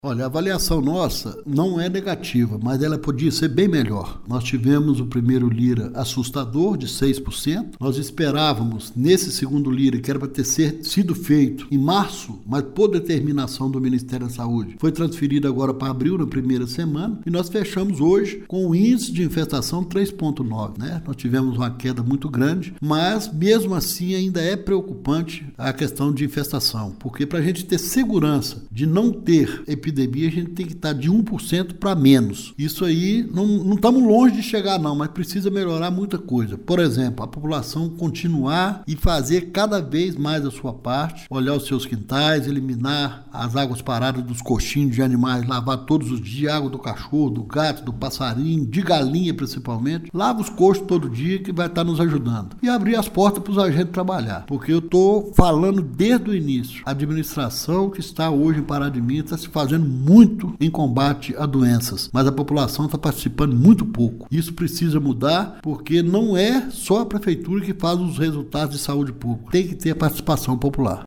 Olha, a avaliação nossa não é negativa, mas ela podia ser bem melhor. Nós tivemos o primeiro Lira assustador, de 6%. Nós esperávamos, nesse segundo Lira, que era para ter sido feito em março, mas por determinação do Ministério da Saúde, foi transferido agora para abril, na primeira semana, e nós fechamos hoje com o índice de infestação 3,9, né? Nós tivemos uma queda muito grande, mas mesmo assim ainda é preocupante a questão de infestação, porque para a gente ter segurança de não ter epidemia, a gente tem que estar de 1% para menos. Isso aí, não estamos longe de chegar não, mas precisa melhorar muita coisa. Por exemplo, a população continuar e fazer cada vez mais a sua parte, olhar os seus quintais, eliminar as águas paradas dos coxinhos de animais, lavar todos os dias, água do cachorro, do gato, do passarinho, de galinha principalmente. Lava os coxos todo dia que vai estar nos ajudando. E abrir as portas para os agentes trabalhar, porque eu estou falando desde o início. A administração que está hoje em Pará de Minas está se fazendo muito em combate a doenças, mas a população está participando muito pouco. Isso precisa mudar, porque não é só a prefeitura que faz os resultados de saúde pública. Tem que ter a participação popular.